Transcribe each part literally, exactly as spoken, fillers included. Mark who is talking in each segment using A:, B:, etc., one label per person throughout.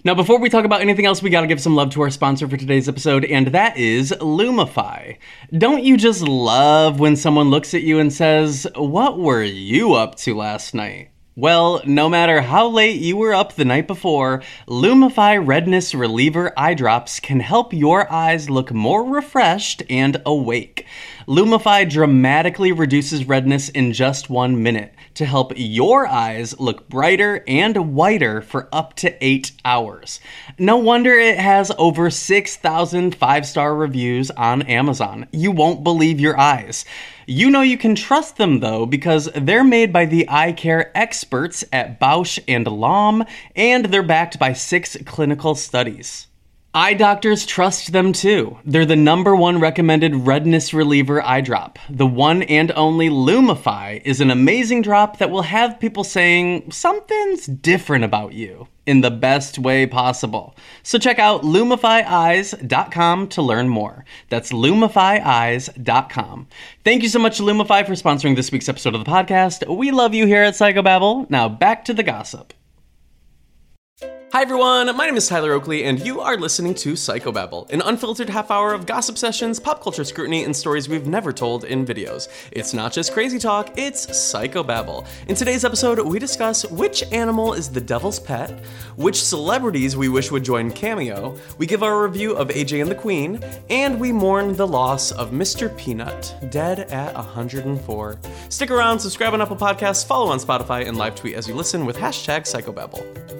A: Now, before we talk about anything else, we gotta give some love to our sponsor for today's episode, and that is Lumify. Don't you just love when someone looks at you and says, "What were you up to last night?" Well, no matter how late you were up the night before, Lumify Redness Reliever Eye Drops can help your eyes look more refreshed and awake. Lumify dramatically reduces redness in just one minute to help your eyes look brighter and whiter for up to eight hours. No wonder it has over six thousand five-star reviews on Amazon. You won't believe your eyes. You know you can trust them, though, because they're made by the eye care experts at Bausch and Lomb, and they're backed by six clinical studies. Eye doctors trust them too. They're the number one recommended redness reliever eye drop. The one and only Lumify is an amazing drop that will have people saying something's different about you in the best way possible. So check out lumify eyes dot com to learn more. That's lumify eyes dot com. Thank you so much, Lumify, for sponsoring this week's episode of the podcast. We love you here at Psychobabble. Now back to the gossip. Hi everyone, my name is Tyler Oakley, and you are listening to Psychobabble, an unfiltered half hour of gossip sessions, pop culture scrutiny, and stories we've never told in videos. It's not just crazy talk, it's Psychobabble. In today's episode, we discuss which animal is the devil's pet, which celebrities we wish would join Cameo, we give our review of A J and the Queen, and we mourn the loss of Mister Peanut, dead at one hundred four. Stick around, subscribe on Apple Podcasts, follow on Spotify, and live tweet as you listen with hashtag Psychobabble.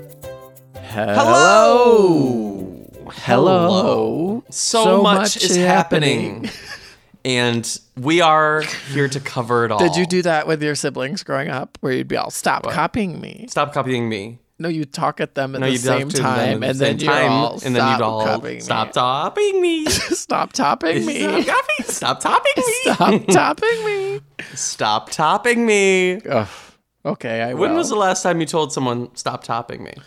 B: Hello.
A: Hello.
B: Hello.
A: So,
B: So
A: much,
B: much
A: is happening. And we are here to cover it all.
B: Did you do that with your siblings growing up, where you'd be all, stop
A: What?
B: copying me?
A: Stop copying me.
B: No, you talk at them at
A: No,
B: the
A: you
B: same
A: talk to them at
B: time,
A: the
B: and
A: same
B: then you're
A: time,
B: all,
A: and
B: stop
A: then you'd all
B: copying
A: stop
B: me.
A: topping me.
B: Stop topping me.
A: Stop topping, stop topping me.
B: Stop topping me.
A: Stop topping me.
B: Ugh. Okay, I will.
A: When was the last time you told someone stop topping me?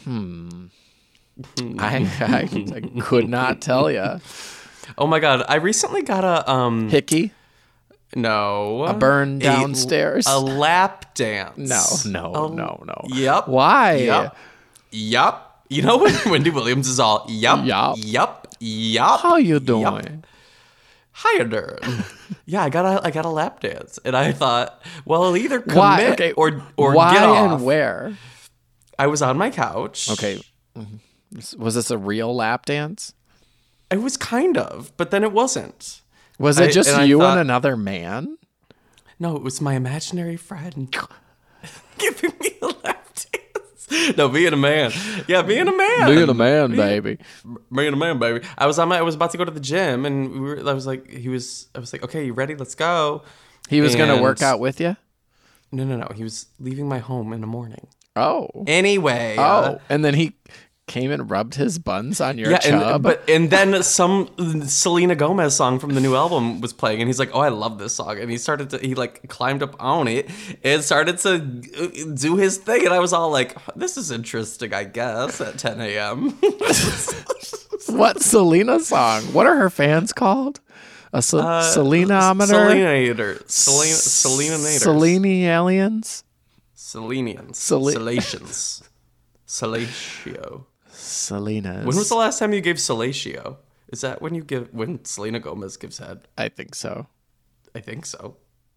B: I, I, I could not tell you.
A: Oh my god, I recently got a um
B: Hickey?
A: no
B: A burn downstairs?
A: a, lap dance.
B: No, no,
A: A-
B: no, no.
A: Yep.
B: Why?
A: Yep. Yup. You know when Wendy Williams is all yup,
B: Yup.
A: yup, yup.
B: How you
A: yup.
B: doing?
A: How you doing? Yeah, I got a I got a lap dance, and I thought, well, I'll either commit
B: Why? Okay.
A: or or
B: Why
A: get off.
B: and where?
A: I was on my couch.
B: Okay. Was this a real lap dance?
A: It was kind of, but then it wasn't.
B: Was it
A: I-
B: just
A: and I
B: you
A: thought-
B: and another man?
A: No, it was my imaginary friend giving me a lap dance. No, being a man. Yeah, being a man.
B: Being a man, baby.
A: Being a man, baby. I was on my. I was about to go to the gym, and we were. I was like, he was. I was like, okay, you ready? Let's go.
B: He was going to
A: And-
B: work out with you?
A: No, no, no. He was leaving my home in the morning.
B: Oh.
A: Anyway.
B: Oh.
A: uh,
B: And then he came and rubbed his buns on your
A: yeah,
B: chub?
A: and, but and then some Selena Gomez song from the new album was playing, and he's like, "Oh, I love this song," and he started to he like climbed up on it and started to do his thing, and I was all like, "This is interesting, I guess." At ten a.m.
B: What Selena song? What are her fans called? A Ce-
A: Uh,
B: Selena-ometer?
A: Selena-ator. Selena Selena-nators.
B: Selene aliens?
A: Selenians.
B: Sele-
A: Salations. Salatio.
B: Selena's.
A: When was the last time you gave Salatio? Is that when you give when Selena Gomez gives head?
B: I think so.
A: I think so.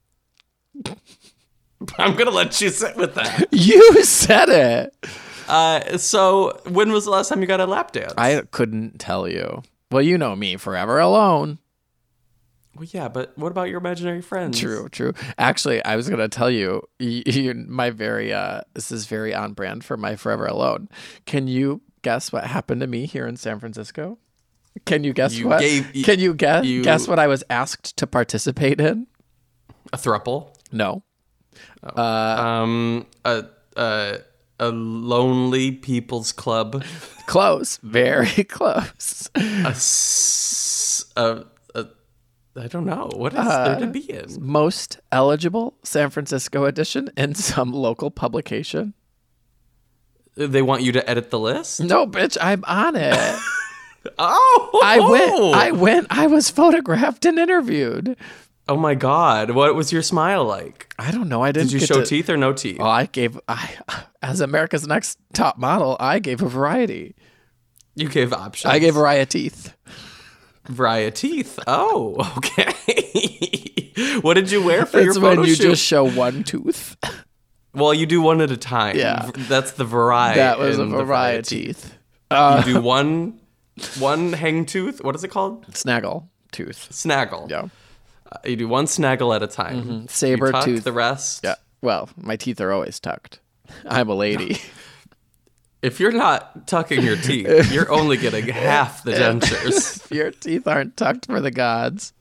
A: I'm gonna let you sit with that.
B: You said it.
A: Uh, so when was the last time you got a lap dance?
B: I couldn't tell you. Well, you know me, forever alone.
A: Well, yeah, but what about your imaginary friends?
B: True, true. Actually, I was gonna tell you, you, you my very uh, this is very on brand for my forever alone. Can you guess what happened to me here in San Francisco? Can you guess
A: You
B: what?
A: gave-
B: Can you guess
A: you-
B: guess what I was asked to participate in?
A: A throuple.
B: No.
A: Um, a a a lonely people's club.
B: Close. Very close.
A: A, s- a, a I don't know what is there to be in.
B: Most eligible San Francisco edition in some local publication.
A: They want you to edit the list.
B: No, bitch, I'm on it.
A: Oh,
B: I went. I went. I was photographed and interviewed.
A: Oh my God. What was your smile like?
B: I don't know. I didn't
A: Did you
B: get
A: show
B: to,
A: teeth or no teeth?
B: Well, I gave, I, as America's Next Top Model, I gave a variety.
A: You gave options.
B: I gave variety teeth.
A: Variety teeth. Oh, okay. What did you wear for
B: It's
A: your photo
B: when you
A: shoot?
B: just show one tooth.
A: Well, you do one at a time.
B: Yeah.
A: That's the variety.
B: That was a
A: in the
B: variety teeth. Uh,
A: You do one, one hang tooth. What is it called?
B: Snaggle tooth.
A: Snaggle.
B: Yeah.
A: Uh, you do one snaggle at a time.
B: Mm-hmm. Saber
A: you tuck
B: tooth.
A: the rest.
B: Yeah. Well, my teeth are always tucked. I'm a lady.
A: If you're not tucking your teeth, you're only getting half the dentures.
B: If your teeth aren't tucked for the gods.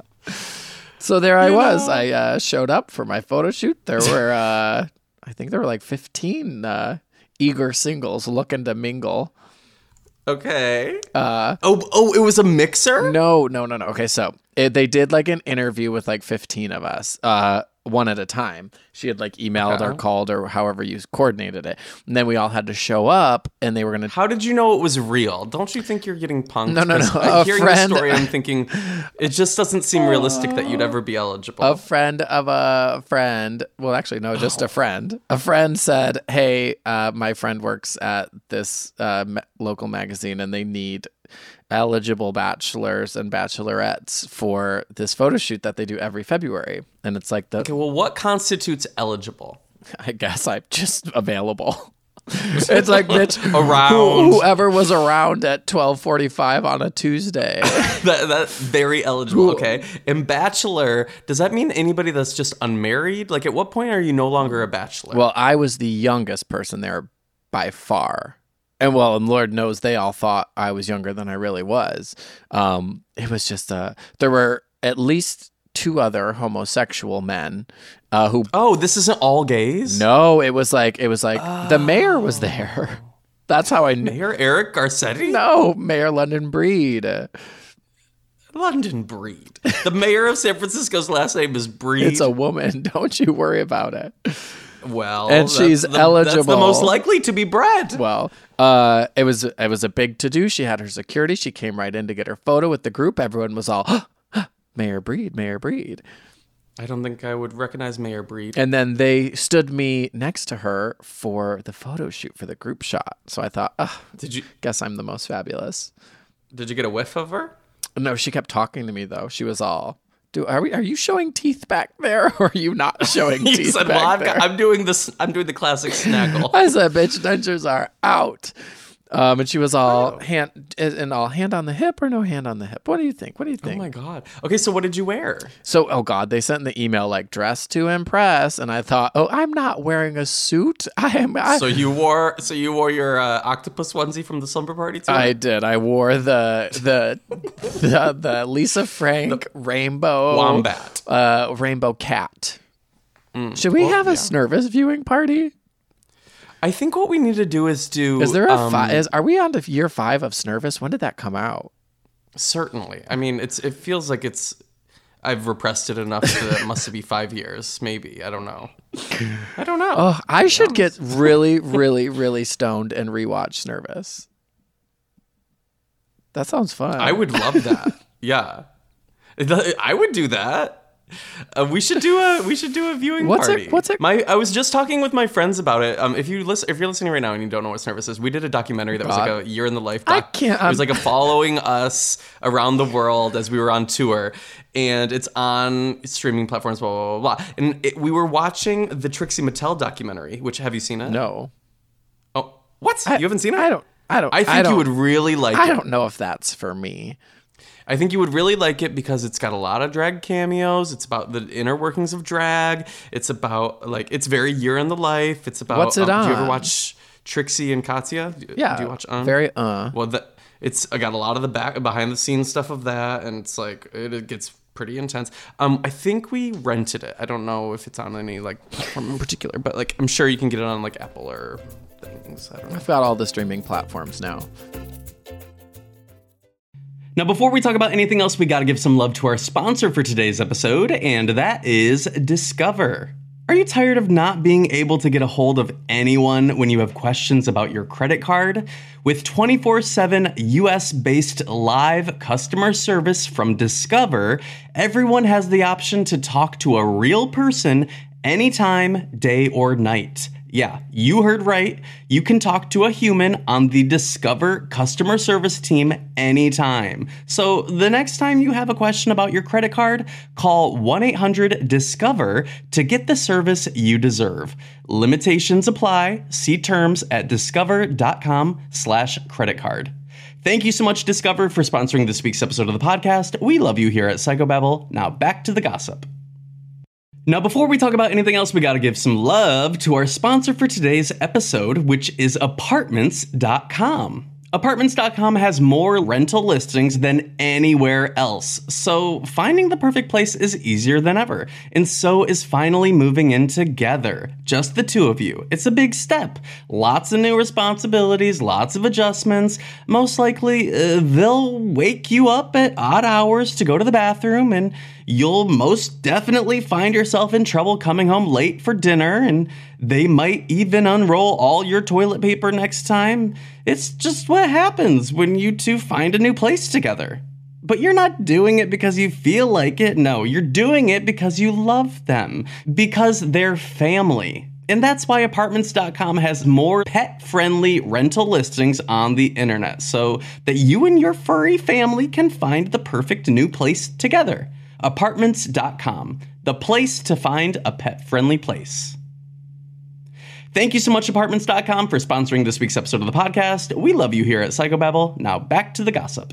B: So there I
A: You
B: was.
A: know.
B: I uh, showed up for my photo shoot. There were, uh, I think there were like fifteen uh, eager singles looking to mingle.
A: Okay.
B: Uh,
A: oh, oh, it was a mixer?
B: no, no, no, no. Okay, so it, they did like an interview with like fifteen of us, uh, one at a time. She had like emailed or
A: Okay.
B: called or however you coordinated it. And then we all had to show up and they were going to
A: How did you know it was real? Don't you think you're getting punked?
B: No, no,
A: 'Cause,
B: no.
A: uh,
B: A
A: hearing
B: friend-
A: the story, I'm thinking it just doesn't seem realistic that you'd ever be eligible.
B: A friend of a friend, well, actually, no, just
A: Oh.
B: a friend. A friend said, hey, uh, my friend works at this uh, ma- local magazine and they need eligible bachelors and bachelorettes for this photo shoot that they do every February. And it's like the,
A: Okay, well, what constitutes eligible?
B: I guess I'm just available. It's like Mitch,
A: Around.
B: who- whoever was around at twelve forty-five on a Tuesday.
A: that, that's very eligible. Okay. And bachelor, does that mean anybody that's just unmarried? Like, at what point are you no longer a bachelor?
B: Well, I was the youngest person there by far. And well, and Lord knows they all thought I was younger than I really was. Um, it was just, uh, there were at least two other homosexual men uh, who,
A: oh, this isn't all gays?
B: no, it was like, it was like the mayor was there. That's how I knew.
A: Mayor Eric Garcetti?
B: No, Mayor London Breed.
A: London Breed. The mayor of San Francisco's last name is Breed.
B: It's a woman. Don't you worry about it.
A: well,
B: and
A: that's
B: she's
A: the, That's the
B: eligible.
A: most likely to be bred.
B: Well, uh, it was it was a big to do. She had her security. She came right in to get her photo with the group. Everyone was all, Mayor Breed, Mayor Breed.
A: I don't think I would recognize Mayor Breed.
B: And then they stood me next to her for the photo shoot for the group shot. So I thought, oh,
A: Did you
B: guess I'm the most fabulous.
A: did you get a whiff of her?
B: No, she kept talking to me though. She was all, "Do are we? Are you showing teeth back there, or are you not showing
A: He
B: teeth
A: said,
B: back
A: "Well, I've
B: there?"
A: got, I'm doing this. I'm doing the classic snaggle."
B: I said, "Bitch, dentures are out." Um, and she was all
A: Oh.
B: hand and all hand on the hip or no hand on the hip. What do you think? What do you
A: Oh
B: think?
A: my god. Okay, so what did you wear?
B: So, oh God, they sent in the email like dress to impress, and I thought, oh, I'm not wearing a suit. I am. I,
A: So you wore so you wore your uh, octopus onesie from the slumber party too?
B: I did. I wore the the the, the Lisa Frank rainbow
A: Wombat.
B: uh, rainbow cat. Should we
A: well,
B: have a
A: yeah.
B: Snervous viewing party?
A: I think what we need to do is do
B: Is there a
A: um,
B: fi- is Are we on to year five of Snervous? When did that come out?
A: certainly. I mean, it's it feels like it's I've repressed it enough that it must be five years, maybe. I don't know. I don't know.
B: Oh, I should get really, really, really stoned and rewatch Snervous. That sounds fun.
A: I would love that. Yeah. I would do that. Uh, we should do a we should do a viewing
B: What's it-
A: party.
B: what's it-
A: My I was just talking with my friends about it. Um, if you listen, if you're listening right now and you don't know what Snervous is, we did a documentary that was
B: God.
A: like a year in the life.
B: I
A: Doc.
B: can't-
A: It was like a following us around the world as we were on tour, and it's on streaming platforms. Blah blah blah blah. And it, we were watching the Trixie Mattel documentary. Which have you seen it?
B: No.
A: Oh, what?
B: I-
A: you haven't seen it?
B: I don't. I don't.
A: I think
B: don't,
A: you would really like
B: I
A: it.
B: don't know if that's for me.
A: I think you would really like it because it's got a lot of drag cameos. It's about the inner workings of drag. It's about, like, it's very year in the life. It's about.
B: What's it
A: um, Do you ever
B: on?
A: watch Trixie and Katya? Do-
B: Yeah.
A: Do you watch on?
B: Very uh.
A: Well, the, it's I got a lot of the back behind the scenes stuff of that, and it's like it, it gets pretty intense. Um, I think we rented it. I don't know if it's on any like platform in particular, but like I'm sure you can get it on like Apple or things. I don't know.
B: I've got all the streaming platforms now.
A: Now, before we talk about anything else, we got to give some love to our sponsor for today's episode, and that is Discover. Are you tired of not being able to get a hold of anyone when you have questions about your credit card? With twenty-four seven U S-based live customer service from Discover, everyone has the option to talk to a real person anytime, day or night. Yeah, you heard right. You can talk to a human on the Discover customer service team anytime. So the next time you have a question about your credit card, call one eight hundred discover to get the service you deserve. Limitations apply. See terms at discover.com slash credit card. Thank you so much, Discover, for sponsoring this week's episode of the podcast. We love you here at Psychobabble. Now back to the gossip. Now, before we talk about anything else, we gotta give some love to our sponsor for today's episode, which is Apartments dot com. Apartments dot com has more rental listings than anywhere else, so finding the perfect place is easier than ever. And so is finally moving in together. Just the two of you. It's a big step. Lots of new responsibilities, lots of adjustments. Most likely, uh, they'll wake you up at odd hours to go to the bathroom, and you'll most definitely find yourself in trouble coming home late for dinner, and they might even unroll all your toilet paper next time. It's just what happens when you two find a new place together. But you're not doing it because you feel like it. No, you're doing it because you love them, because they're family. And that's why Apartments dot com has more pet-friendly rental listings on the internet, so that you and your furry family can find the perfect new place together. Apartments dot com, the place to find a pet-friendly place. Thank you so much, Apartments dot com, for sponsoring this week's episode of the podcast. We love you here at Psychobabble. Now back to the gossip.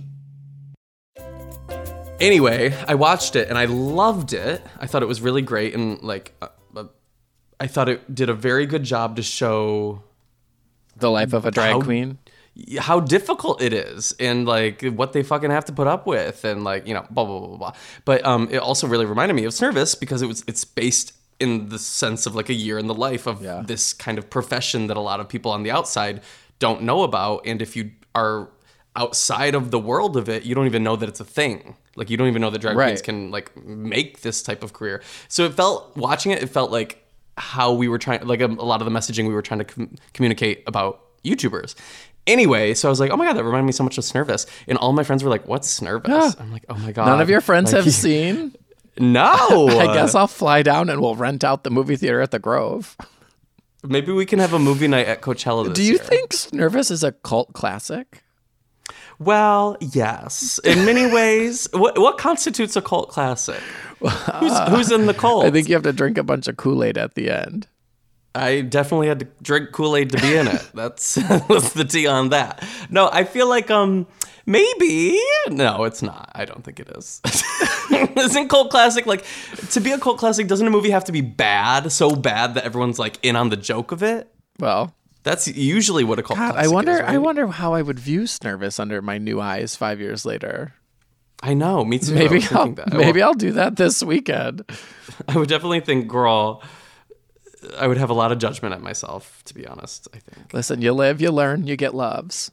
A: Anyway, I watched it and I loved it. I thought it was really great, and like, uh, uh, I thought it did a very good job to show
B: The life of a drag
A: how,
B: queen.
A: how difficult it is, and like what they fucking have to put up with, and like, you know, blah blah blah blah. blah. But um, it also really reminded me of Service because it was it's based in the sense of like a year in the life of
B: Yeah.
A: this kind of profession that a lot of people on the outside don't know about, and if you are outside of the world of it, you don't even know that it's a thing. Like, you don't even know that drag
B: Right.
A: queens can like make this type of career. So it felt, watching it, it felt like how we were trying, like a, a lot of the messaging we were trying to com- communicate about YouTubers. Anyway, so I was like, oh my God, that reminded me so much of Snervous. And all my friends were like, what's Snervous?
B: Yeah.
A: I'm like, oh my God.
B: None of your friends
A: Like,
B: have seen?
A: No.
B: I guess I'll fly down and we'll rent out the movie theater at the Grove.
A: Maybe we can have a movie night at Coachella this
B: Do you
A: year.
B: think Nervous is a cult classic?
A: Well, yes. In many ways. What what constitutes a cult classic? Who's, who's in the cult?
B: I think you have to drink a bunch of Kool-Aid at the end.
A: I definitely had to drink Kool-Aid to be in it. That's that's the tea on that. No, I feel like um maybe no, it's not. I don't think it is. Isn't cult classic like, to be a cult classic? Doesn't a movie have to be bad, so bad that everyone's like in on the joke of it?
B: Well,
A: That's usually what a cult
B: God,
A: classic
B: I wonder.
A: is, right?
B: I wonder how I would view Snervous under my new eyes five years later.
A: I know. Me too. I
B: Maybe
A: was
B: I'll
A: thinking that.
B: maybe I'll do that this weekend.
A: I would definitely think, girl, I would have a lot of judgment at myself, to be honest, I think.
B: Listen, you live, you learn, you get loves.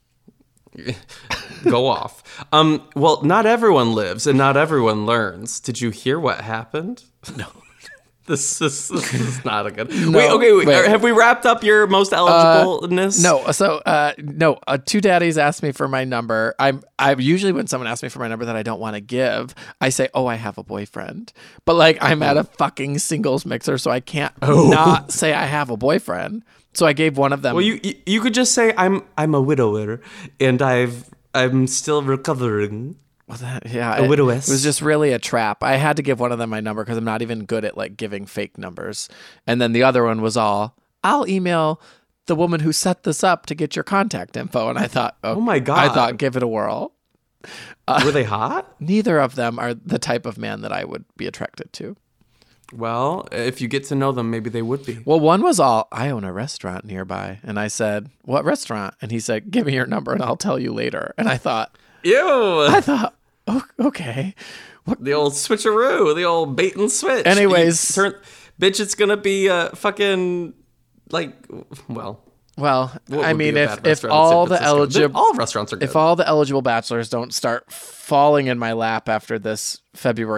A: Go off. Um, well, not everyone lives and not everyone learns. Did you hear what happened?
B: No.
A: This, this, this is not a good...
B: No,
A: wait, okay, wait,
B: wait.
A: have we wrapped up your most eligibleness?
B: No, so uh, no. Uh, two daddies asked me for my number. I'm I usually when someone asks me for my number that I don't want to give, I say, "Oh, I have a boyfriend." But like, I'm at a fucking singles mixer, so I can't
A: Oh.
B: not say I have a boyfriend. So I gave one of them.
A: Well, you, you you could just say, I'm I'm a widower and I've I'm still recovering.
B: Well, that, yeah,
A: A
B: it,
A: widowess.
B: it was just really a trap. I had to give one of them my number because I'm not even good at like giving fake numbers. And then the other one was all, I'll email the woman who set this up to get your contact info. And I thought, oh,
A: Oh my God.
B: I thought, give it a whirl.
A: Were they hot?
B: Neither of them are the type of man that I would be attracted to.
A: Well, if you get to know them, maybe they would be.
B: Well, one was all, I own a restaurant nearby. And I said, what restaurant? And he said, give me your number and I'll tell you later. And I thought,
A: Ew.
B: I thought, oh, okay.
A: The old switcheroo, the old bait and switch.
B: Anyways.
A: You turn, bitch, it's gonna be uh, fucking like, well.
B: Well,
A: what
B: I
A: would be
B: mean,
A: a
B: if
A: bad
B: if
A: restaurant in
B: all
A: San
B: the
A: Francisco?
B: eligible
A: all restaurants are good.
B: if all the eligible bachelors don't start falling in my lap after this February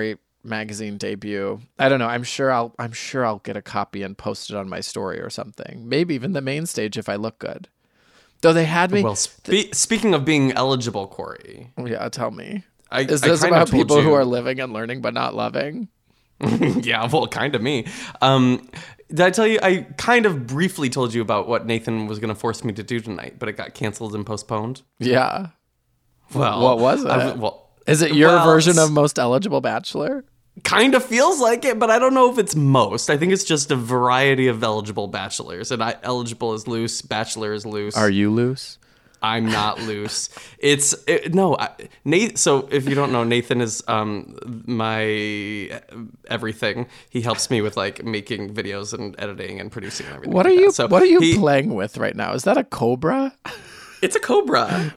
B: magazine debut. I don't know. I'm sure I'll I'm sure I'll get a copy and post it on my story or something. Maybe even the main stage if I look good. Though they had me.
A: Well, spe- speaking of being eligible, Corey.
B: Yeah, tell me.
A: I,
B: Is
A: I
B: this
A: kinda
B: about
A: told
B: people
A: you.
B: who are living and learning but not loving?
A: Yeah, well, kind of me. Um, did I tell you? I kind of briefly told you about what Nathan was going to force me to do tonight, but it got canceled and postponed.
B: Yeah.
A: Well,
B: What was it?
A: I, well,
B: Is it your
A: well,
B: version
A: it's-
B: of Most Eligible Bachelor?
A: Kind of feels like it, but I don't know if it's most. I think it's just a variety of eligible bachelors, and I, eligible is loose, bachelor is loose.
B: Are you loose?
A: I'm not loose. It's it, no, I, Nate. So if you don't know, Nathan is um my everything. He helps me with like making videos and editing and producing and everything.
B: What are
A: like
B: you
A: that. So
B: What are you
A: he-
B: playing with right now? Is that a cobra?
A: It's a cobra.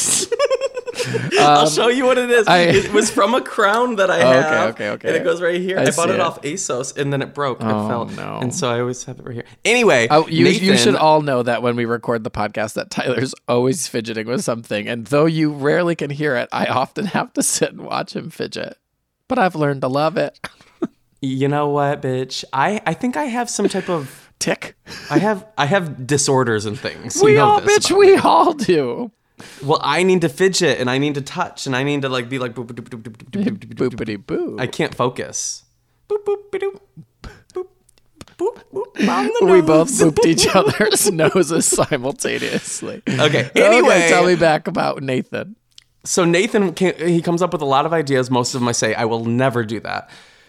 A: I'll show you what it is.
B: I-
A: it was from a crown that I
B: Okay,
A: have.
B: okay, okay.
A: And it goes right here.
B: I
A: I, bought
B: see
A: it,
B: it.
A: off ASOS, and then it broke.
B: Oh,
A: it fell.
B: no.
A: And so I always have it right here. Anyway,
B: Oh, you, you
A: Nathan-
B: should all know that when we record the podcast that Tyler's always fidgeting with something. And though you rarely can hear it, I often have to sit and watch him fidget. But I've learned to love it.
A: You know what, bitch? I, I think I have some type of
B: Tick.
A: I have I have disorders and things. You
B: We
A: know
B: all,
A: this
B: bitch,
A: about
B: we
A: me.
B: all do.
A: Well, I need to fidget and I need to touch and I need to like be like boop boop boop boop boop boop boop boop.
B: Boopity boo.
A: I can't focus. Boop boop boop boop boop boop on the
B: We both
A: nose.
B: booped each other's noses simultaneously.
A: Okay.
B: Okay,
A: Anyway,
B: tell me back about Nathan.
A: so Nathan came, he comes up with a lot of ideas. Most of them I say I will never do that.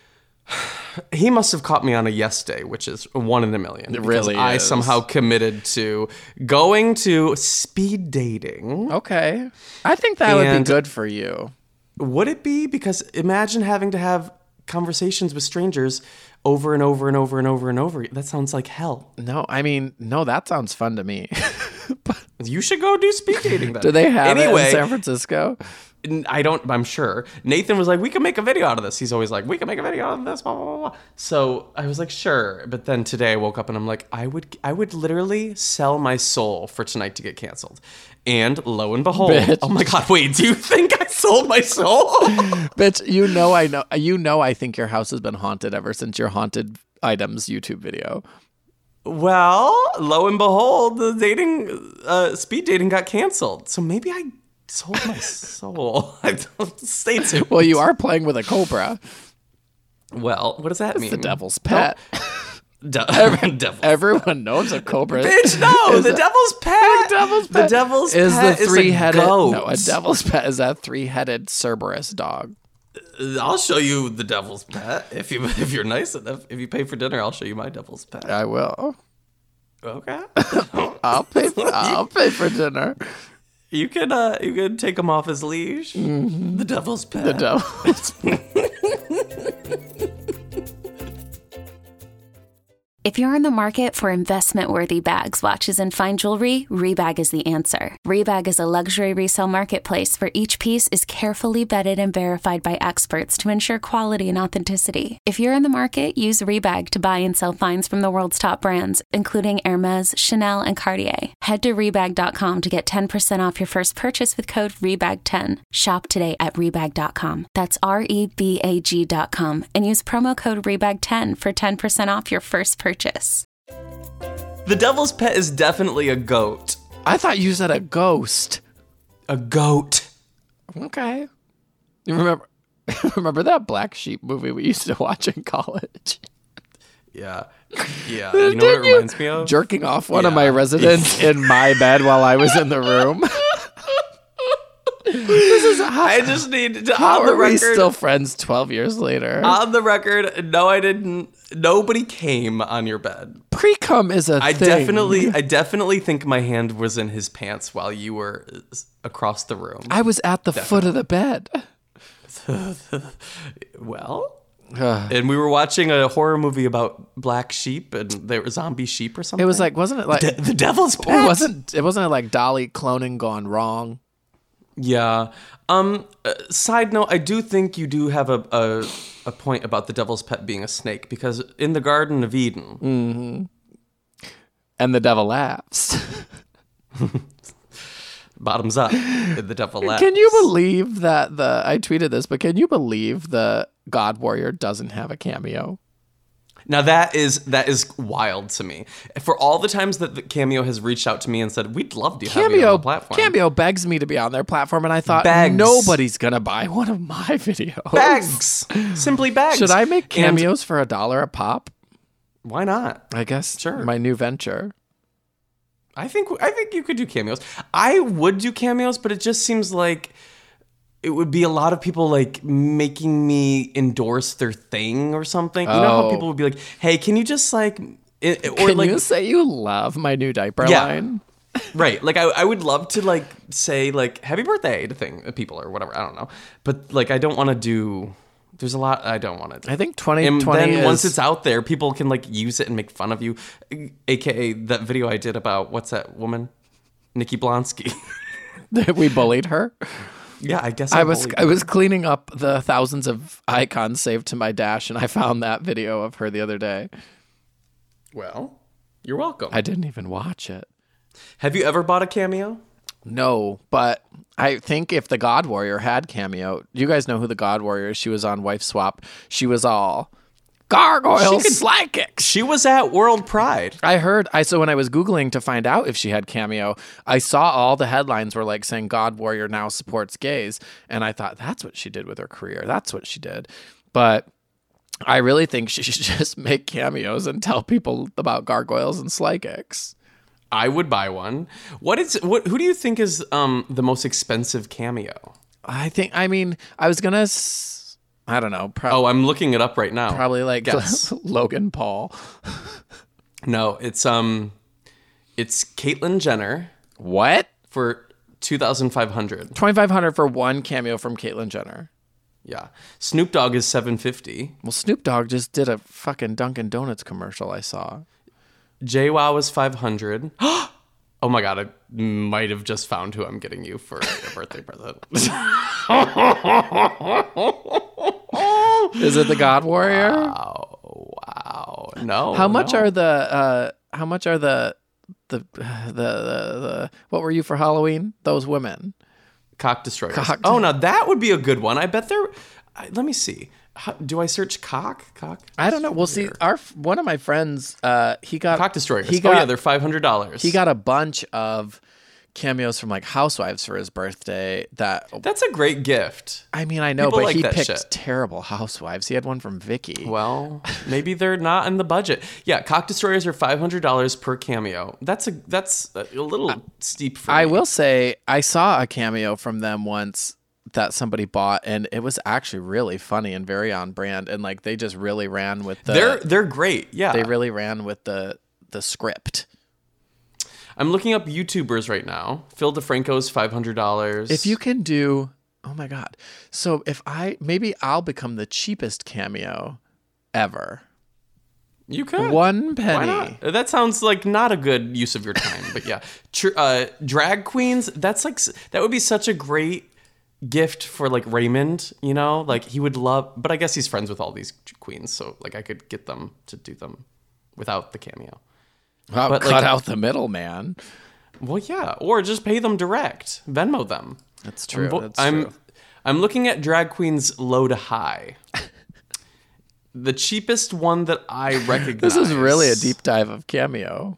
A: He must have caught me on a yes day, which is one in a million. It
B: really
A: I
B: is.
A: somehow committed to going to speed dating.
B: Okay. I think that would be
A: And-
B: good for you.
A: Would it be? Because imagine having to have conversations with strangers over and over and over and over and over. That sounds like hell.
B: No, I mean, no, that sounds fun to me. But
A: You should go do speed dating then.
B: do they have
A: anyway,
B: it in San Francisco?
A: N- I don't, I'm sure. Nathan was like, we can make a video out of this. He's always like, we can make a video out of this, blah, blah, blah, blah. So I was like, sure. But then today I woke up and I'm like, I would, I would literally sell my soul for tonight to get canceled. And lo and behold,
B: Bitch.
A: oh my God, wait, do you think I sold my soul?
B: Bitch, you know I know you know I think your house has been haunted ever since your haunted items YouTube video.
A: Well, lo and behold, the dating, uh, speed dating got canceled. So maybe I sold my soul. I don't stay tuned.
B: Well, you are playing with a cobra.
A: Well, what does that mean?
B: The devil's pet.
A: De- devil.
B: Everyone knows a cobra.
A: Bitch, no,
B: is
A: the
B: a-
A: devil's pet.
B: The devil's
A: The
B: pet
A: devil's
B: is
A: pet
B: the
A: is a
B: three-headed.
A: goat.
B: No, a devil's pet is that three-headed Cerberus dog.
A: I'll show you the devil's pet if you if you're nice enough. If you pay for dinner, I'll show you my devil's pet.
B: I will.
A: Okay.
B: I'll pay. For, I'll pay for dinner.
A: You can uh you can take him off his leash.
B: Mm-hmm.
A: The devil's pet.
B: The devil.
C: If you're in the market for investment-worthy bags, watches, and fine jewelry, Rebag is the answer. Rebag is a luxury resale marketplace where each piece is carefully vetted and verified by experts to ensure quality and authenticity. If you're in the market, use Rebag to buy and sell finds from the world's top brands, including Hermes, Chanel, and Cartier. Head to Rebag dot com to get ten percent off your first purchase with code Rebag ten. Shop today at Rebag dot com. That's R E B A G dot com and use promo code Rebag ten for ten percent off your first purchase.
A: The devil's pet is definitely a goat.
B: I thought you said a ghost.
A: A goat.
B: Okay. You remember? Remember that Black Sheep movie we used to watch in college?
A: Yeah. Yeah. You know what it
B: Didn't you-
A: reminds me of?
B: Jerking off one of
A: Yeah.
B: my residents in my bed while I was in the room. This is how,
A: I just need to
B: how
A: on the
B: are we
A: record.
B: still friends twelve years later?
A: On the record, no, I didn't. Nobody came on your bed.
B: Pre-cum is a
A: I
B: thing.
A: definitely, I definitely think my hand was in his pants while you were s- across the room.
B: I was at the foot of the bed.
A: Well,
B: Ugh.
A: and we were watching a horror movie about black sheep, and there were zombie sheep or something.
B: It was like, wasn't it like?
A: De- the devil's pet.
B: It wasn't. It wasn't like Dolly cloning gone wrong.
A: Yeah. Um. uh, side note: I do think you do have a, a a point about the devil's pet being a snake, because in the Garden of Eden,
B: And the devil laughs.
A: bottoms up, the devil laughs.
B: Can you believe that the I tweeted this, but can you believe the God Warrior doesn't have a cameo.
A: Now that is that is wild to me. For all the times that the Cameo has reached out to me and said, we'd love to have you on
B: Cameo
A: the platform.
B: Cameo begs me to be on their platform, and I thought
A: Begs.
B: nobody's gonna buy one of my videos.
A: Begs. Simply begs.
B: Should I make
A: And
B: cameos for a dollar a pop?
A: why not?
B: I guess
A: Sure.
B: my new venture.
A: I think I think you could do cameos. I would do cameos, but it just seems like it would be a lot of people like making me endorse their thing or something. You know how
B: Oh.
A: people would be like, "Hey, can you just like," it, or
B: Can
A: like,
B: you say you love my new diaper
A: Yeah.
B: line?
A: right? Like, I, I would love to like say like "Happy Birthday" to thing people or whatever. I don't know, but like I don't want to do. There's a lot I don't want to do.
B: I think twenty
A: And
B: twenty
A: then
B: is,
A: once it's out there, people can like use it and make fun of you. A K A that video I did about what's that woman, Nikki Blonsky.
B: we bullied her.
A: Yeah, I guess
B: I was
A: bullied
B: I was cleaning up the thousands of icons saved to my dash, and I found that video of her the other day.
A: Well, you're welcome.
B: I didn't even watch it.
A: Have you ever bought a Cameo?
B: No, but I think if the God Warrior had cameo, you guys know who the God Warrior is. She was on Wife Swap. She was all gargoyles,
A: She could-
B: slide kicks.
A: She was at World Pride.
B: I heard. I so when I was googling to find out if she had cameo, I saw all the headlines were like saying God Warrior now supports gays, and I thought that's what she did with her career. That's what she did, but. I really think she should just make cameos and tell people about gargoyles and Slikix.
A: I would buy one. What is what? Who do you think is um the most expensive Cameo?
B: I think. I mean, I was gonna. S- I don't know. Pro-
A: Oh, I'm looking it up right now.
B: probably like
A: Guess.
B: Logan Paul.
A: No, it's um, it's Caitlyn Jenner
B: What?
A: for two thousand five hundred.
B: Twenty five hundred for one cameo from Caitlyn Jenner.
A: Yeah, Snoop Dogg is seven fifty.
B: Well, Snoop Dogg just did a fucking Dunkin' Donuts commercial. I saw.
A: J W O W is five hundred. Oh my god, I might have just found who I'm getting you for a birthday present.
B: Is it the God Warrior?
A: Wow, wow. No.
B: How much
A: no.
B: are the? Uh, how much are the? The, the the the what were you for Halloween? Those women.
A: Cock destroyers?
B: Cock-
A: Oh, now that would be a good one. I bet they're. I- Let me see. How, do I search cock? Cock?
B: I don't know. We'll see. Our one of my friends, uh, he got
A: Cock destroyers.
B: He
A: oh
B: got
A: yeah, they're five hundred dollars.
B: he got a bunch of cameos from like housewives for his birthday. That
A: That's a great gift.
B: I mean, I know,
A: People
B: but
A: like
B: he
A: that
B: picked
A: shit.
B: terrible housewives. He had one from Vicky.
A: Well, maybe they're not in the budget. Yeah, cock destroyers are five hundred dollars per cameo. That's a that's a little steep for
B: I
A: me.
B: will say I saw a cameo from them once that somebody bought, and it was actually really funny and very on brand. And like they just really ran with the
A: They're they're great. Yeah,
B: they really ran with the the script.
A: I'm looking up YouTubers right now. Phil DeFranco's five hundred dollars.
B: If you can do, oh my God. So if I, maybe I'll become the cheapest cameo ever.
A: you could
B: One
A: Why
B: penny.
A: not? That sounds like not a good use of your time, but yeah. Tr- uh, drag queens. That's like s- that would be such a great gift for like Raymond. You know, like he would love. But I guess he's friends with all these queens, so like I could get them to do them without the cameo.
B: I'll
A: But,
B: cut
A: like-
B: out the middleman.
A: Well, yeah, or just pay them direct, Venmo them.
B: That's true.
A: I'm, vo-
B: That's
A: I'm,
B: true.
A: I'm looking at drag queens low to high. The cheapest one that I recognize.
B: This is really a deep dive of cameo.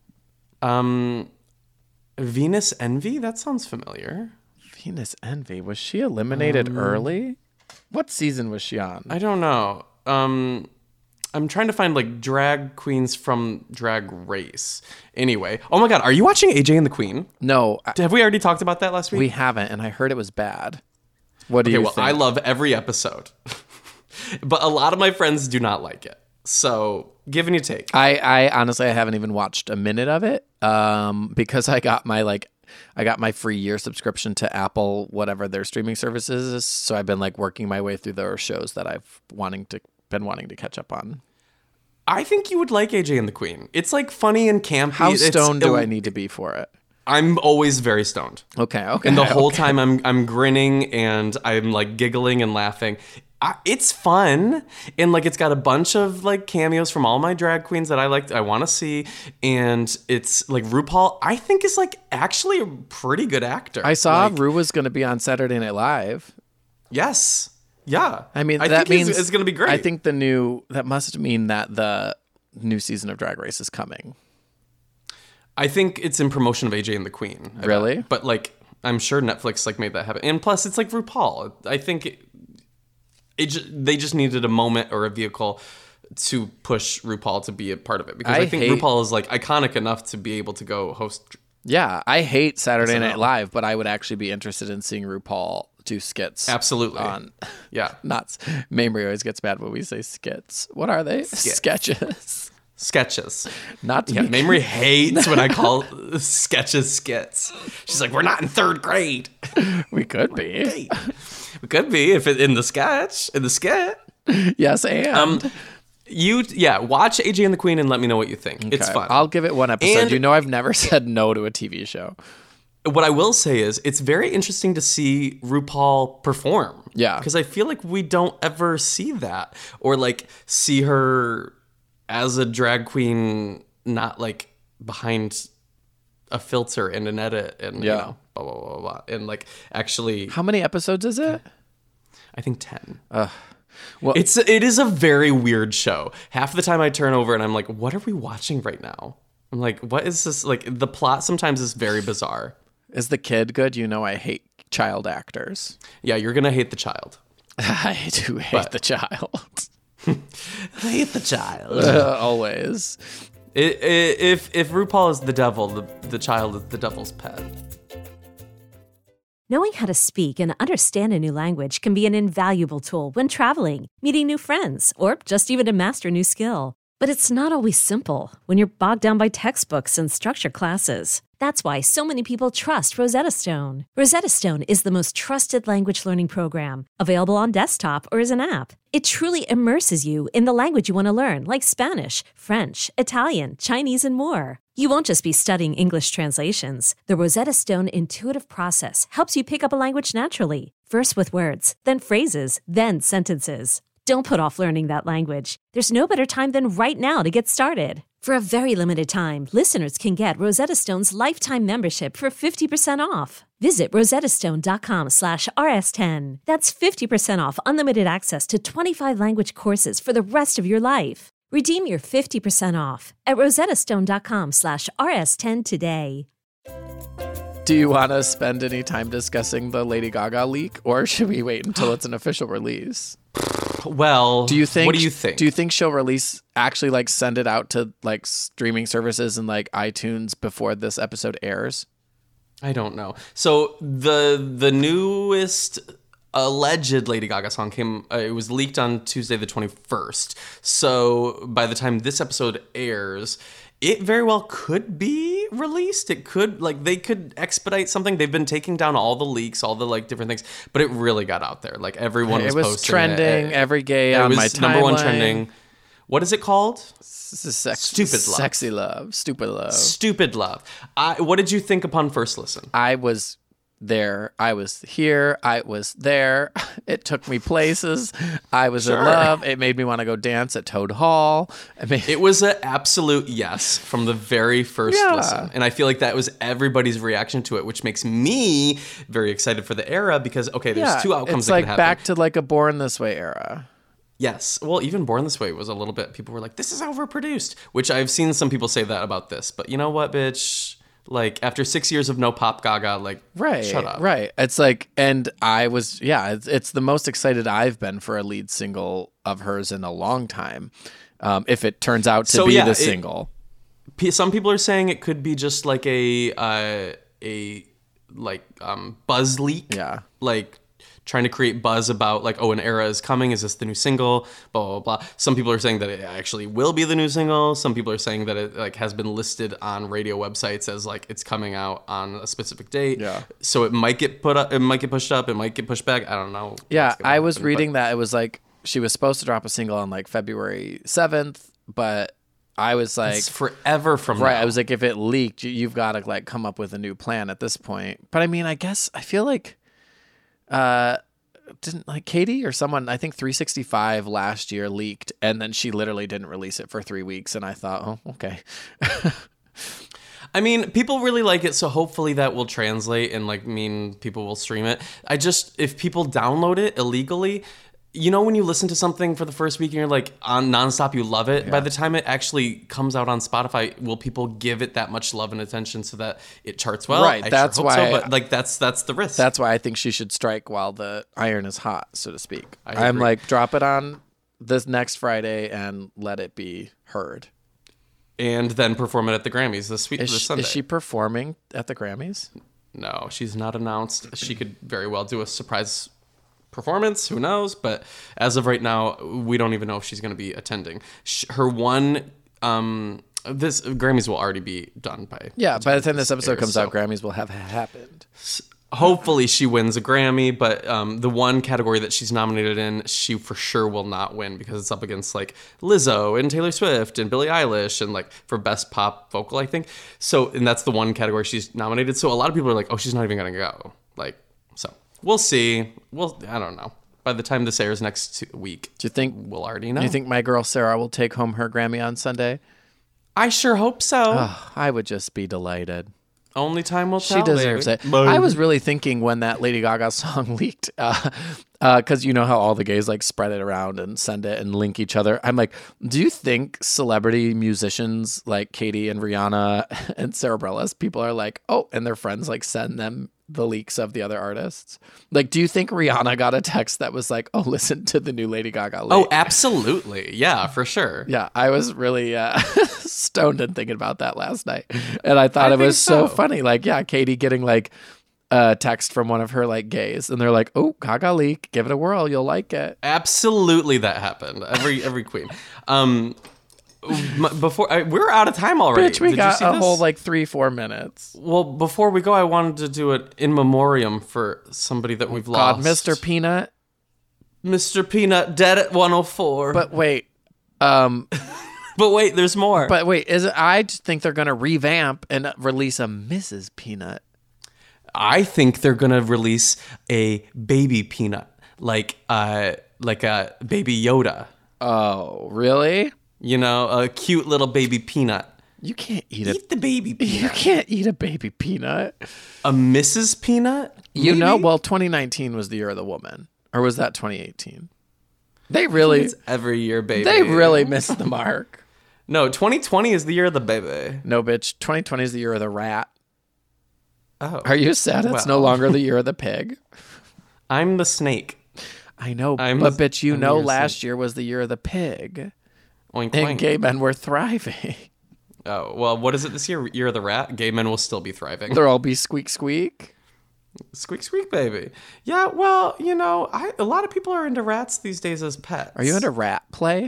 A: Um, Venus Envy. That sounds familiar.
B: Venus Envy. Was she eliminated
A: Um,
B: early? What season was she on?
A: I don't know. Um, I'm trying to find like drag queens from Drag Race. Anyway, oh my God, are you watching A J and the Queen?
B: no, I-
A: Have we already talked about that last week?
B: we haven't, and I heard it was bad. What do
A: Okay,
B: you
A: well,
B: think?
A: I love every episode, but a lot of my friends do not like it. So, give and you take.
B: I, I honestly I haven't even watched a minute of it um, because I got my like I got my free year subscription to Apple whatever their streaming services is. So I've been like working my way through their shows that I've wanting to been wanting to catch up on.
A: I think you would like A J and the Queen. It's like funny and campy.
B: How
A: It's-
B: stoned do
A: it-
B: I need to be for it?
A: I'm always very stoned.
B: Okay, okay.
A: And the whole
B: okay.
A: time I'm I'm grinning and I'm like giggling and laughing. I, it's fun, and like it's got a bunch of like cameos from all my drag queens that I like I want to see, and it's like RuPaul I think is like actually a pretty good actor.
B: I saw
A: Like,
B: Rue was going to be on Saturday Night Live.
A: yes. Yeah.
B: I mean,
A: I
B: that
A: think
B: means
A: it's, it's going to be great.
B: I think the new, that must mean that the new season of Drag Race is coming.
A: I think it's in promotion of A J and the Queen. I
B: Really?
A: bet. But like, I'm sure Netflix like made that happen. And plus, it's like RuPaul. I think it, it ju- they just needed a moment or a vehicle to push RuPaul to be a part of it, because I,
B: I
A: think
B: hate-
A: RuPaul is like iconic enough to be able to go host.
B: Yeah, I hate Saturday
A: S N L.
B: Night Live, but I would actually be interested in seeing RuPaul do skits.
A: Absolutely.
B: On,
A: Yeah.
B: not Mamrie always gets mad when we say skits. What are they?
A: Skits.
B: Sketches.
A: Sketches.
B: Not to
A: Yeah,
B: be
A: Mamrie hates when I call sketches skits. She's like, we're not in third grade.
B: We could be.
A: We could be if it in the sketch, in the skit.
B: Yes, and
A: Um, you, yeah, watch A J and the Queen and let me know what you think. It's
B: Okay,
A: fun.
B: I'll give it one episode.
A: And-
B: you know, I've never said no to a T V show.
A: What I will say is it's very interesting to see RuPaul perform.
B: Yeah.
A: Because I feel like we don't ever see that, or like see her as a drag queen, not like behind a filter and an edit and,
B: Yeah.
A: you know, blah, blah, blah, blah. And like actually,
B: How many episodes is it?
A: I think ten.
B: Well,
A: It's it is a very weird show. Half the time I turn over and I'm like, what are we watching right now? I'm like, what is this? Like, the plot sometimes is very bizarre.
B: is the kid good? You know, I hate child actors.
A: Yeah, you're gonna hate the child.
B: I do hate
A: But-
B: the child.
A: I hate the child.
B: Uh, always.
A: I- I- if if RuPaul is the devil, the the child is the devil's pet.
D: Knowing how to speak and understand a new language can be an invaluable tool when traveling, meeting new friends, or just even to master a new skill. But it's not always simple when you're bogged down by textbooks and structured classes. That's why so many people trust Rosetta Stone. Rosetta Stone is the most trusted language learning program, available on desktop or as an app. It truly immerses you in the language you want to learn, like Spanish, French, Italian, Chinese, and more. You won't just be studying English translations. The Rosetta Stone intuitive process helps you pick up a language naturally, first with words, then phrases, then sentences. Don't put off learning that language. There's no better time than right now to get started. For a very limited time, listeners can get Rosetta Stone's lifetime membership for fifty percent off. Visit rosettastone.com slash rs10. That's fifty percent off unlimited access to twenty-five language courses for the rest of your life. Redeem your fifty percent off at rosettastone.com slash rs10 today.
B: Do you want to spend any time discussing the Lady Gaga leak, or should we wait until it's an official release?
A: Well,
B: Do you think?
A: What do you think?
B: Do you think she'll release actually like send it out to like streaming services and like iTunes before this episode airs?
A: I don't know. So the the newest alleged Lady Gaga song came. Uh, it was leaked on Tuesday the twenty-first. So by the time this episode airs, it very well could be released. It could, like, they could expedite something. They've been taking down all the leaks, all the like different things, but it really got out there. Like everyone was,
B: It was
A: posting
B: trending
A: it.
B: every gay
A: It
B: on
A: was
B: my timeline.
A: number one trending. What is it called?
B: This is sex,
A: Stupid Love.
B: sexy love, stupid love.
A: Stupid Love. I, what did you think upon first listen?
B: I was there. I was here. I was there. It took me places. I was
A: Sure.
B: in love. It made me want to go dance at Toad Hall. I mean,
A: It was an absolute yes from the very first
B: Yeah.
A: listen. And I feel like that was everybody's reaction to it, which makes me very excited for the era because, okay, there's
B: yeah,
A: two outcomes
B: it's
A: that
B: like
A: could happen.
B: back to like a Born This Way era.
A: Yes. Well, even Born This Way was a little bit, people were like, this is overproduced, which I've seen some people say that about this. But you know what, bitch? Like, after six years of no pop Gaga, like,
B: Right.
A: shut up.
B: Right. It's like, and I was, yeah, it's, it's the most excited I've been for a lead single of hers in a long time. Um, if it turns out to
A: So,
B: be
A: yeah,
B: the
A: it-
B: single.
A: P- Some people are saying it could be just like a, uh, a, like, um, buzz leak.
B: Yeah.
A: Like, trying to create buzz about like, oh, an era is coming. Is this the new single? Blah, blah, blah. Some people are saying that it actually will be the new single. Some people are saying that it like has been listed on radio websites as like it's coming out on a specific date.
B: Yeah.
A: So it might get put up, it might get pushed up, it might get pushed back. I don't know.
B: Yeah.
A: what's gonna
B: I was
A: happen,
B: reading that it was like she was supposed to drop a single on like February seventh, but I was
A: but
B: like,
A: it's forever from
B: right.
A: now.
B: I was like, if it leaked, you, you've got to like come up with a new plan at this point. But I mean, I guess I feel like, uh, didn't like Katie or someone, I think three sixty-five last year leaked and then she literally didn't release it for three weeks. And I thought, oh, okay.
A: I mean, people really like it, so hopefully that will translate and like mean people will stream it. I just, if people download it illegally, you know when you listen to something for the first week and you're like on nonstop, you love it. Yeah. By the time it actually comes out on Spotify, will people give it that much love and attention so that it charts well?
B: Right.
A: I
B: that's
A: sure
B: why.
A: So, but like that's that's the risk.
B: That's why I think she should strike while the iron is hot, so to speak.
A: I
B: I'm
A: agree.
B: like, drop it on this next Friday and let it be heard.
A: And then perform it at the Grammys this week.
B: Is,
A: this
B: she,
A: Sunday.
B: is she performing at the Grammys?
A: No, she's not announced. She could very well do a surprise performance. Who knows? But as of right now, we don't even know if she's going to be attending. Her one, um, this Grammys will already be done by.
B: Yeah, by the time this episode
A: airs,
B: comes
A: so.
B: out, Grammys will have happened.
A: Hopefully she wins a Grammy, but um, the one category that she's nominated in, she for sure will not win because it's up against like Lizzo and Taylor Swift and Billie Eilish and like for best pop vocal, I think. So, and that's the one category she's nominated. So a lot of people are like, oh, she's not even going to go. Like, so we'll see. Well, I don't know. By the time this airs next week,
B: do you think
A: we'll already know?
B: Do you think my girl Sarah will take home her Grammy on Sunday?
A: I sure hope so.
B: Oh, I would just be delighted.
A: Only time will tell.
B: She deserves
A: baby.
B: it. I was really thinking when that Lady Gaga song leaked, because uh, uh, you know how all the gays like spread it around and send it and link each other. I'm like, do you think celebrity musicians like Katy and Rihanna and Sarah Bareilles, people are like, oh, and their friends like send them the leaks of the other artists? Like, do you think Rihanna got a text that was like, oh, listen to the new Lady Gaga leak?
A: Oh, absolutely. Yeah, for sure.
B: Yeah, I was really uh, stoned and thinking about that last night. And I thought
A: I
B: it was so.
A: so
B: funny. Like, yeah, Katy getting like a text from one of her like gays. And they're like, oh, Gaga leak, give it a whirl. You'll like it.
A: Absolutely that happened. Every every queen. Um, before I, we're out of time already.
B: Bitch, we
A: Did
B: got
A: you see
B: a
A: this?
B: whole like three, four minutes.
A: Well, before we go, I wanted to do it in memoriam for somebody that we've
B: God,
A: lost.
B: Mister Peanut.
A: Mister Peanut, dead at one oh four.
B: But wait, um,
A: but wait, there's more.
B: but wait, is it? I just think they're gonna revamp and release a Missus Peanut.
A: I think they're gonna release a baby Peanut, like uh, like a baby Yoda.
B: Oh, really?
A: You know, a cute little baby Peanut.
B: You can't eat
A: Eat
B: it.
A: the baby
B: You
A: Peanut.
B: can't eat a baby peanut.
A: A Missus Peanut?
B: You
A: Maybe?
B: know, well, twenty nineteen was the year of the woman, or was that twenty eighteen? They really,
A: It's every year, baby.
B: they really missed the mark.
A: No, twenty twenty is the year of the baby.
B: No, bitch. twenty twenty is the year of the rat.
A: Oh.
B: Are you sad? It's no
A: Well.
B: longer the year of the pig.
A: I'm the snake.
B: I know,
A: I'm
B: but
A: the-
B: bitch, you
A: I'm the
B: know,
A: year of
B: last
A: snake.
B: year was the year of the pig,
A: Oink,
B: and
A: oink.
B: gay men were thriving.
A: Oh, well, what is it this year? Year of the rat? Gay men will still be thriving.
B: They'll all be squeak squeak.
A: Squeak, squeak, baby. Yeah, well, you know, I, a lot of people are into rats these days as pets.
B: Are you into rat play?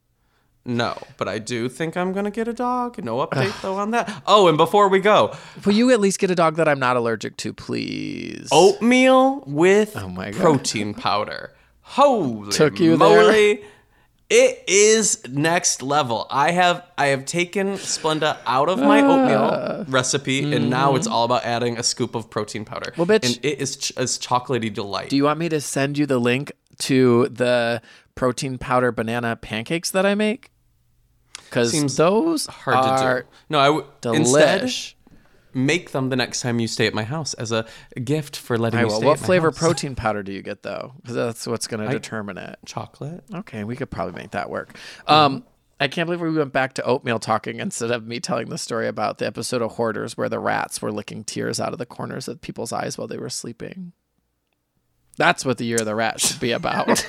A: No, but I do think I'm going to get a dog. No update, though, on that. Oh, and before we go,
B: Will you at least get a dog that I'm not allergic to, please?
A: oatmeal with
B: Oh my God.
A: protein powder. Holy
B: Took you
A: moly. It is next level. I have I have taken Splenda out of my oatmeal recipe, and now it's all about adding a scoop of protein powder.
B: Well, bitch.
A: And it is ch- is chocolatey delight.
B: Do you want me to send you the link to the protein powder banana pancakes that I make? Because
A: Seems
B: those
A: hard
B: are
A: to do. No, I would instead
B: delish.
A: make them the next time you stay at my house as a gift for letting
B: I
A: me
B: will.
A: stay
B: What
A: at my
B: flavor
A: house.
B: protein powder do you get though? Because that's what's going to determine it.
A: Chocolate.
B: Okay, we could probably make that work. Um, I can't believe we went back to oatmeal talking instead of me telling the story about the episode of Hoarders where the rats were licking tears out of the corners of people's eyes while they were sleeping. That's what the year of the rat should be about.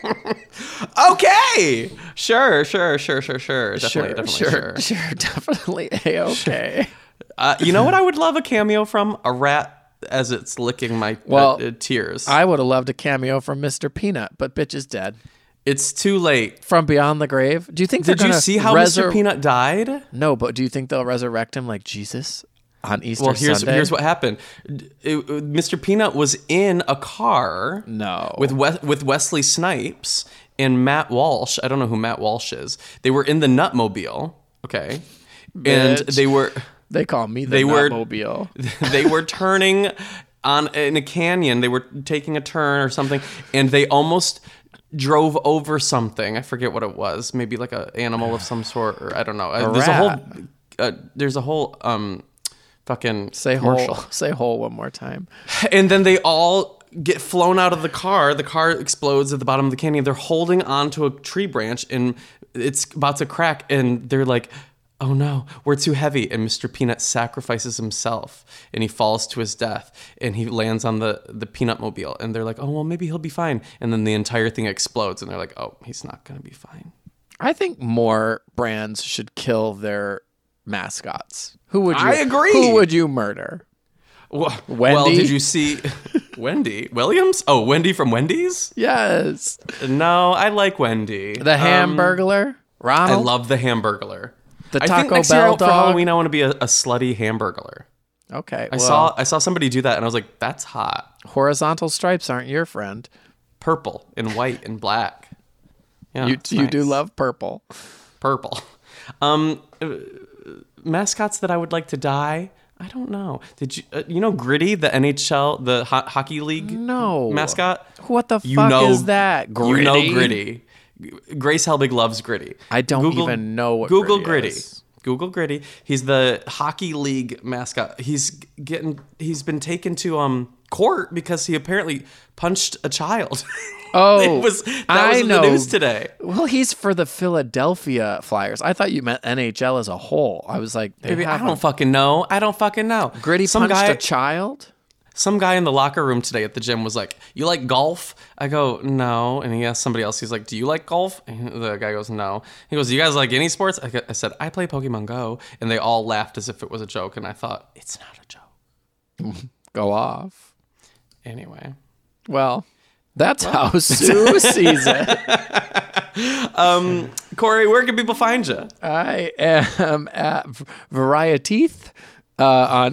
A: Okay. Sure, sure, sure, sure, sure. Definitely,
B: sure,
A: definitely,
B: sure,
A: sure.
B: sure, definitely a-okay.
A: Uh, you know what I would love a cameo from? A rat as it's licking my
B: Well,
A: uh, uh, tears.
B: I would have loved a cameo from Mister Peanut, but bitch is dead.
A: It's too late.
B: From beyond the grave. Do you think they're
A: Did you
B: gonna
A: see how
B: resur-
A: Mister Peanut died?
B: No, but do you think they'll resurrect him like Jesus on Easter
A: Well, here's
B: Sunday?
A: here's what happened. It- it- Mister Peanut was in a car
B: No.
A: with we- with Wesley Snipes and Matt Walsh. I don't know who Matt Walsh is. They were in the Nutmobile, okay? And
B: Bitch.
A: they were
B: They call me the
A: They were-
B: Nutmobile.
A: they were turning on in a canyon. They were taking a turn or something, and they almost drove over something. I forget what it was. Maybe like an animal of some sort, or I don't know.
B: A
A: there's
B: rat.
A: a whole. Uh, there's a whole um, fucking
B: Say
A: commercial.
B: whole. Say whole one more time.
A: And then they all get flown out of the car. The car explodes at the bottom of the canyon. They're holding onto a tree branch and it's about to crack. And they're like, oh no, we're too heavy. And Mister Peanut sacrifices himself and he falls to his death and he lands on the, the peanut mobile. And they're like, oh, well, maybe he'll be fine. And then the entire thing explodes and they're like, oh, he's not going to be fine.
B: I think more brands should kill their mascots. Who would you,
A: I agree.
B: Who would you murder?
A: Well,
B: Wendy?
A: well, did you see Wendy Williams? Oh, Wendy from Wendy's?
B: Yes.
A: No, I like Wendy.
B: The
A: Um,
B: Hamburglar? Ronald?
A: I love the Hamburglar.
B: The
A: I
B: Taco
A: think next
B: Bell
A: year for
B: dog?
A: Halloween I want to be a, a slutty Hamburglar.
B: Okay.
A: I
B: well,
A: saw I saw somebody do that and I was like, that's hot.
B: horizontal stripes aren't your friend.
A: Purple and white and black. Yeah,
B: you
A: it's
B: you do
A: nice.
B: love purple.
A: Purple. Um, uh, mascots that I would like to die. I don't know. Did you uh, you know Gritty, the N H L, the ho- hockey league
B: No.
A: mascot?
B: What the
A: You
B: fuck
A: know-
B: is that? Gritty?
A: You know Gritty. Grace Helbig loves Gritty.
B: I don't even know what
A: Google
B: Gritty
A: Gritty.
B: is.
A: Google Gritty. He's the hockey league mascot. He's getting. He's been taken to um court because he apparently punched a child.
B: Oh,
A: it was that
B: I
A: was in
B: know.
A: the news today.
B: Well, he's for the Philadelphia Flyers. I thought you meant N H L as a whole. I was like, they
A: Baby, I
B: have
A: don't
B: a-
A: fucking know. I don't fucking know.
B: Gritty
A: some
B: punched
A: guy,
B: a child?
A: Some guy in the locker room today at the gym was like, "You like golf?" I go, "No." And he asked somebody else. He's like, "Do you like golf?" And the guy goes, "No." He goes, "You guys like any sports?" I, go- I said, "I play Pokemon Go," and they all laughed as if it was a joke. And I thought, it's not a joke.
B: Go off.
A: Anyway,
B: Well, that's how Sue sees it.
A: um, Corey, where can people find you?
B: I am at Varieteeth uh, on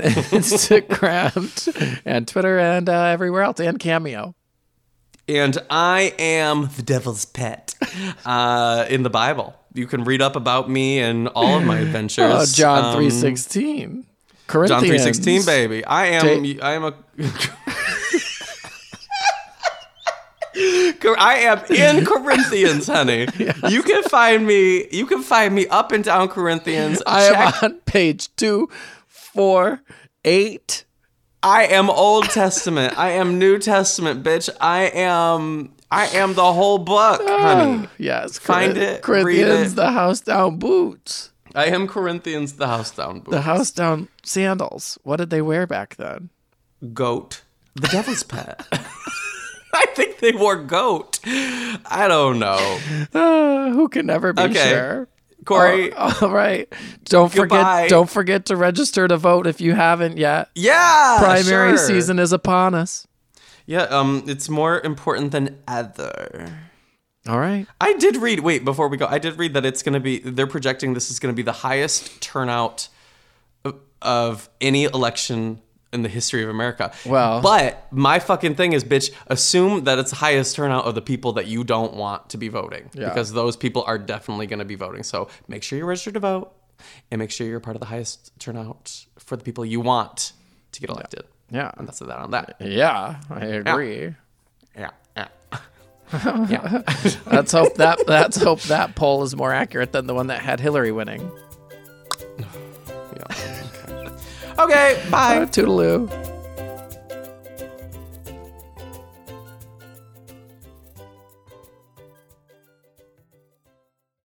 B: Instagram and Twitter and uh, everywhere else, and Cameo.
A: And I am the devil's pet uh, in the Bible. You can read up about me and all of my adventures.
B: Oh, John
A: Um,
B: three sixteen. Corinthians.
A: John three sixteen, baby. I am.
B: Ta-
A: I am a. I am in Corinthians, honey. Yes. You can find me. You can find me up and down Corinthians.
B: I
A: Check.
B: am on page two, four, eight.
A: I am Old Testament. I am New Testament, bitch. I am. I am the whole book, honey.
B: Yes,
A: Find
B: Corinth-
A: it,
B: Corinthians,
A: read it.
B: the house down boots,
A: I am Corinthians, the house down boots.
B: the house down sandals. What did they wear back then?
A: Goat. The devil's pet. I think they wore goat. I don't know.
B: Uh, who can never be
A: Okay.
B: sure?
A: Corey.
B: Oh, all right. Don't
A: Goodbye.
B: forget. Don't forget to register to vote if you haven't yet.
A: Yeah.
B: Primary
A: sure.
B: season is upon us.
A: Yeah. Um. It's more important than ever.
B: All right.
A: I did read. Wait, before we go, I did read that it's going to be. They're projecting this is going to be the highest turnout of, of any election in the history of America.
B: Well-
A: but my fucking thing is, bitch, assume that it's the highest turnout of the people that you don't want to be voting.
B: Yeah.
A: Because those people are definitely going to be voting. So make sure you're registered to vote and make sure you're part of the highest turnout for the people you want to get elected.
B: Yeah.
A: And that's that on that.
B: Yeah, I agree.
A: Yeah. Yeah. yeah.
B: Let's hope that. Let's hope that poll is more accurate than the one that had Hillary winning.
A: yeah. Okay. Okay. Bye.
B: Uh, toodaloo.